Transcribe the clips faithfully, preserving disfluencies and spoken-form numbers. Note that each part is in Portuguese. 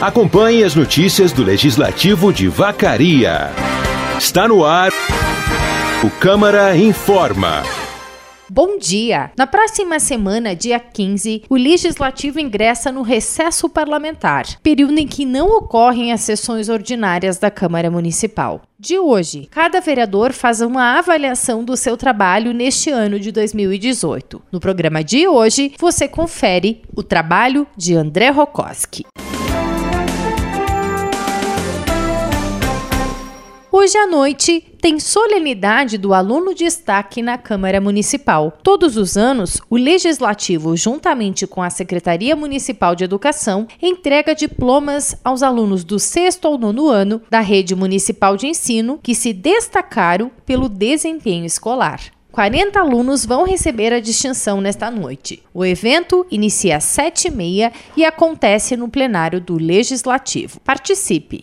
Acompanhe as notícias do Legislativo de Vacaria. Está no ar o Câmara Informa. Bom dia! Na próxima semana, dia quinze, o Legislativo ingressa no recesso parlamentar, período em que não ocorrem as sessões ordinárias da Câmara Municipal. De hoje, cada vereador faz uma avaliação do seu trabalho neste ano de dois mil e dezoito. No programa de hoje, você confere o trabalho de André Rokoski. Hoje à noite tem solenidade do aluno destaque na Câmara Municipal. Todos os anos, o Legislativo, juntamente com a Secretaria Municipal de Educação, entrega diplomas aos alunos do sexto ao nono ano da Rede Municipal de Ensino que se destacaram pelo desempenho escolar. quarenta alunos vão receber a distinção nesta noite. O evento inicia às sete e meia e acontece no plenário do Legislativo. Participe!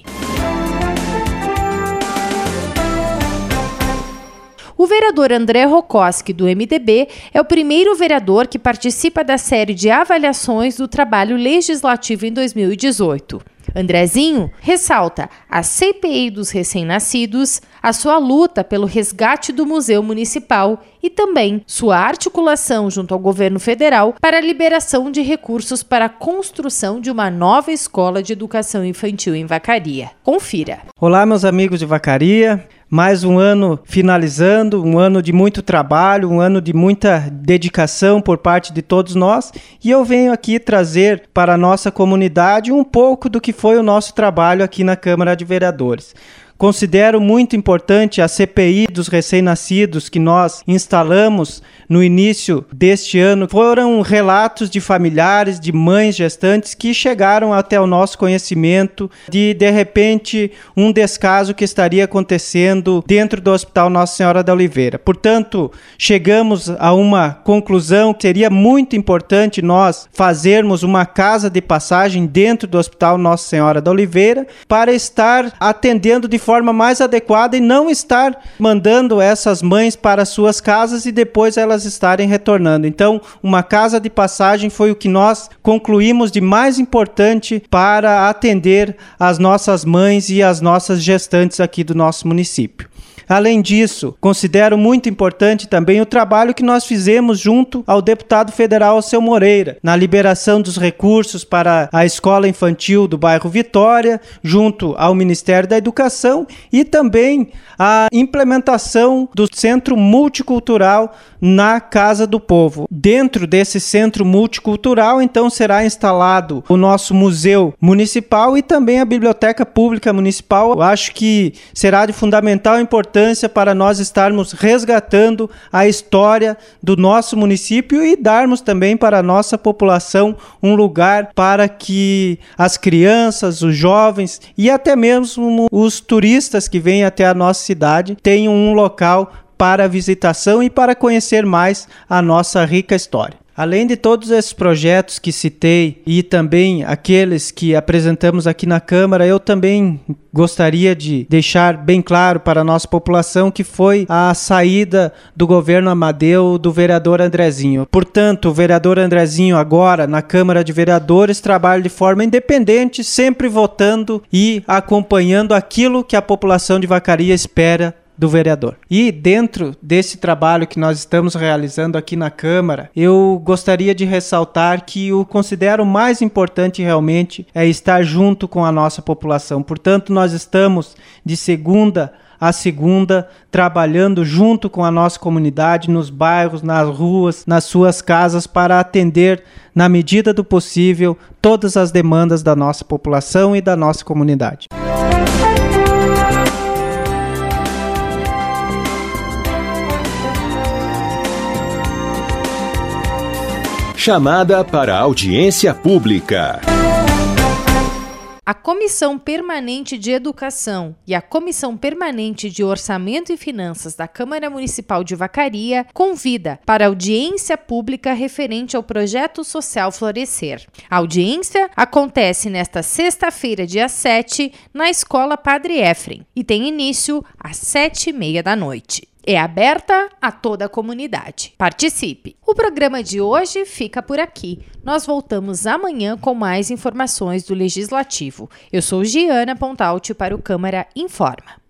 O vereador André Rokoski, do M D B, é o primeiro vereador que participa da série de avaliações do trabalho legislativo em dois mil e dezoito. Andrezinho ressalta a C P I dos recém-nascidos, a sua luta pelo resgate do Museu Municipal e também sua articulação junto ao governo federal para a liberação de recursos para a construção de uma nova escola de educação infantil em Vacaria. Confira. Olá, meus amigos de Vacaria. Mais um ano finalizando, um ano de muito trabalho, um ano de muita dedicação por parte de todos nós, e eu venho aqui trazer para a nossa comunidade um pouco do que foi o nosso trabalho aqui na Câmara de Vereadores. Considero muito importante a C P I dos recém-nascidos que nós instalamos no início deste ano. Foram relatos de familiares, de mães gestantes que chegaram até o nosso conhecimento de, de repente, um descaso que estaria acontecendo dentro do Hospital Nossa Senhora da Oliveira. Portanto, chegamos a uma conclusão que seria muito importante nós fazermos uma casa de passagem dentro do Hospital Nossa Senhora da Oliveira para estar atendendo de forma forma mais adequada e não estar mandando essas mães para suas casas e depois elas estarem retornando. Então, uma casa de passagem foi o que nós concluímos de mais importante para atender as nossas mães e as nossas gestantes aqui do nosso município. Além disso, considero muito importante também o trabalho que nós fizemos junto ao deputado federal Alceu Moreira, na liberação dos recursos para a escola infantil do bairro Vitória, junto ao Ministério da Educação, e também a implementação do Centro Multicultural na Casa do Povo. Dentro desse Centro Multicultural, então, será instalado o nosso Museu Municipal e também a Biblioteca Pública Municipal. Eu acho que será de fundamental importância para nós estarmos resgatando a história do nosso município e darmos também para a nossa população um lugar para que as crianças, os jovens e até mesmo os turistas que vêm até a nossa cidade tenham um local para visitação e para conhecer mais a nossa rica história. Além de todos esses projetos que citei e também aqueles que apresentamos aqui na Câmara, eu também gostaria de deixar bem claro para a nossa população que foi a saída do governo Amadeu do vereador Andrezinho. Portanto, o vereador Andrezinho agora na Câmara de Vereadores trabalha de forma independente, sempre votando e acompanhando aquilo que a população de Vacaria espera do vereador. E dentro desse trabalho que nós estamos realizando aqui na Câmara, eu gostaria de ressaltar que o considero mais importante realmente é estar junto com a nossa população. Portanto, nós estamos de segunda a segunda trabalhando junto com a nossa comunidade, nos bairros, nas ruas, nas suas casas, para atender, na medida do possível, todas as demandas da nossa população e da nossa comunidade. Chamada para audiência pública. A Comissão Permanente de Educação e a Comissão Permanente de Orçamento e Finanças da Câmara Municipal de Vacaria convida para audiência pública referente ao Projeto Social Florescer. A audiência acontece nesta sexta-feira, dia sete, na Escola Padre Efrem, e tem início às sete e meia da noite. É aberta a toda a comunidade. Participe! O programa de hoje fica por aqui. Nós voltamos amanhã com mais informações do Legislativo. Eu sou Giana Pontalti para o Câmara Informa.